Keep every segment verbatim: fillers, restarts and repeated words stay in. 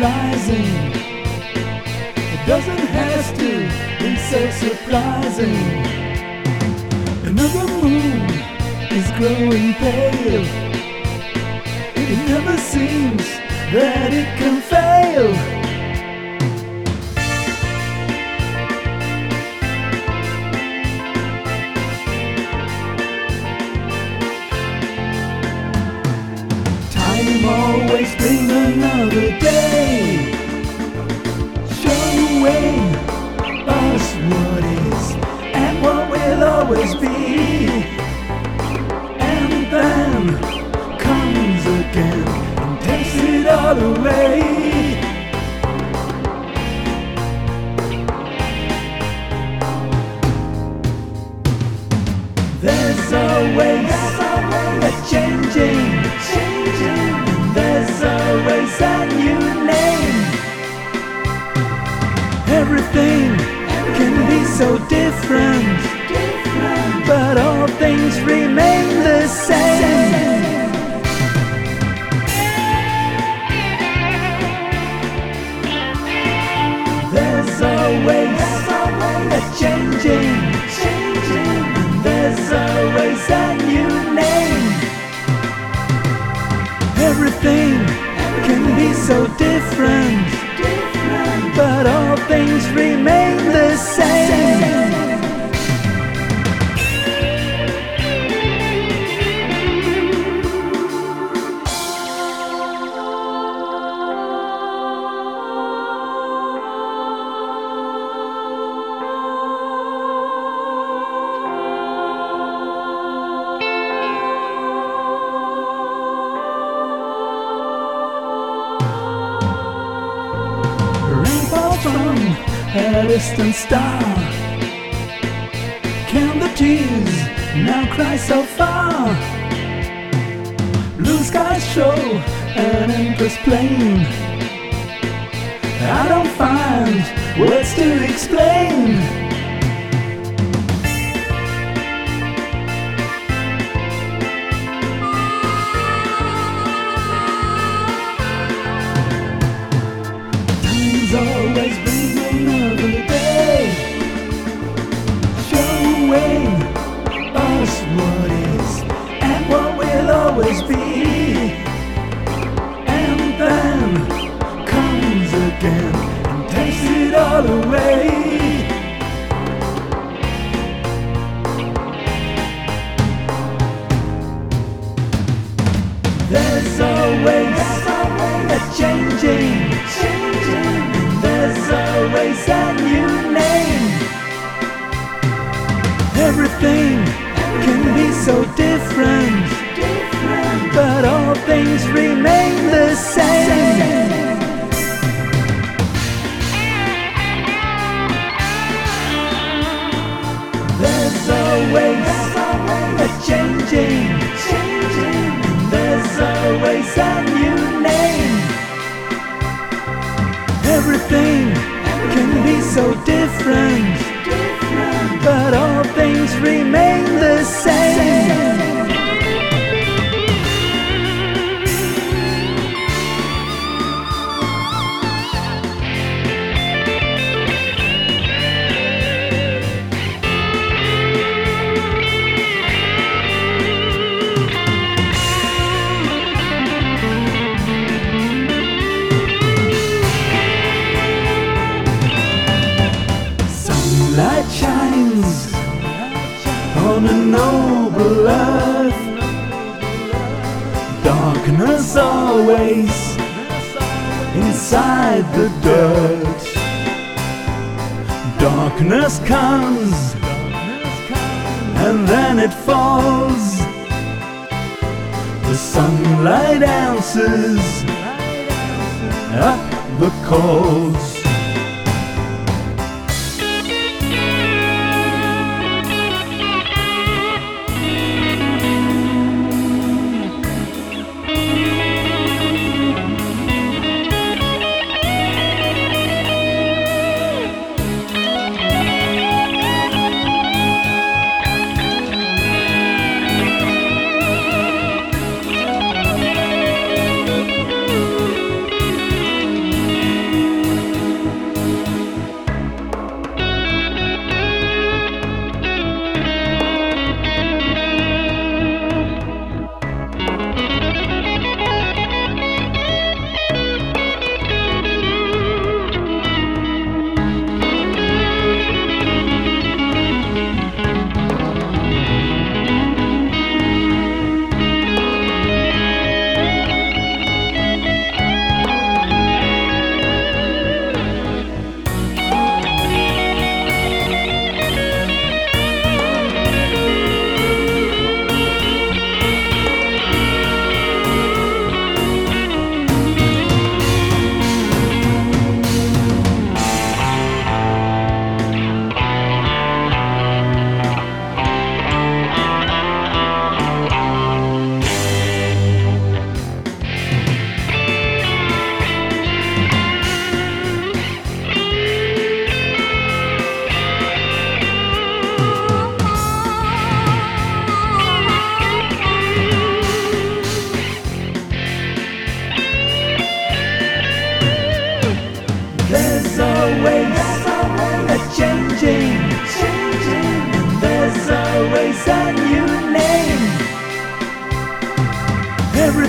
rising. It doesn't have to be so surprising. Another moon is growing pale. It never seems that it can fail. Time always brings another day, showing us what is and what will always be. And then comes again and takes it all away. There's always a changing, changing, and there's always a new name. Everything can be so different, but all things remain the same. There's always a changing, changing, and there's always a new name. Everything can be so different, but all things remain the same. From a distant star, can the tears now cry so far? Blue skies show an endless plain. I don't find words to explain. Always bring another day, showing us what is and what will always be. And then comes again and takes it all away. There's always a changing, changing, there's always a new name. Everything can be so different, but all things remain the same. There's always a changing, changing, there's always a new name. Everything can be so different, but all things remain the same. Light shines on a noble earth. Darkness always inside the dirt. Darkness comes and then it falls. The sunlight answers up the calls.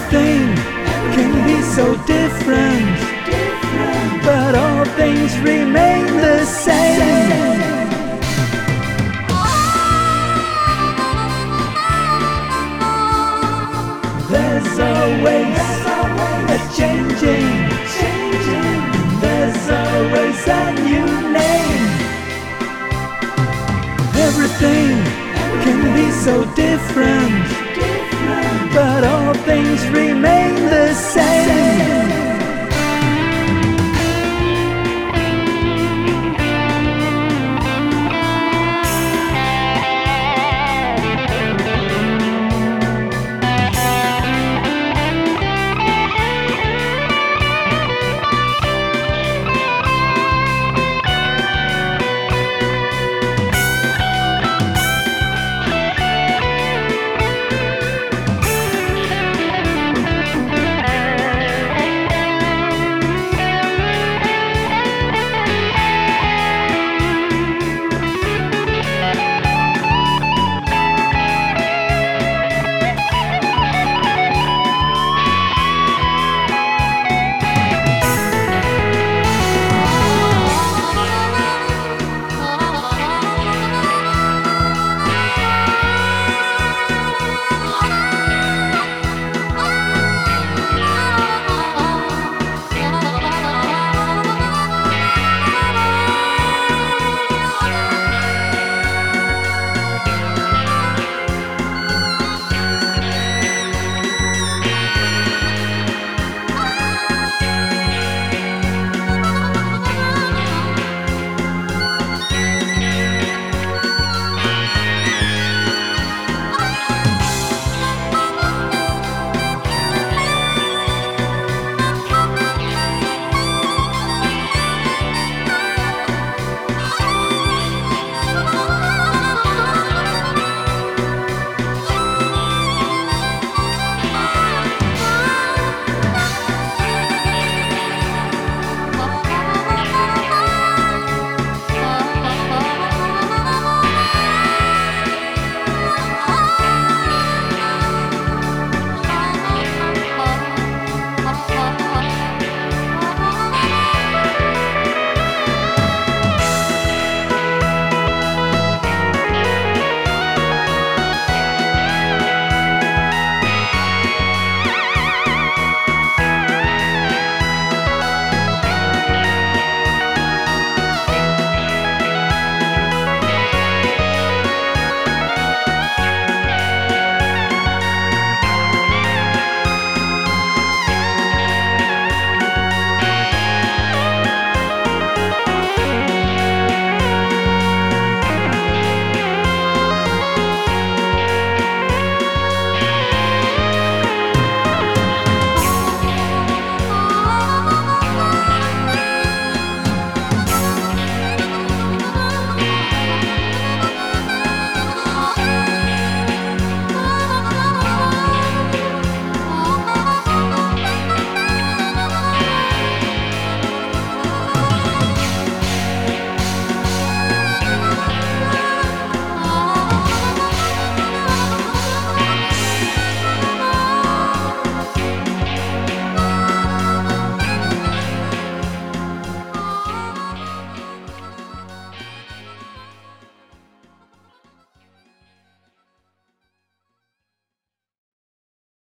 Everything can be so different, but all things remain the same. There's always a changing, there's always a new name. Everything can be so different, but all things remain the same.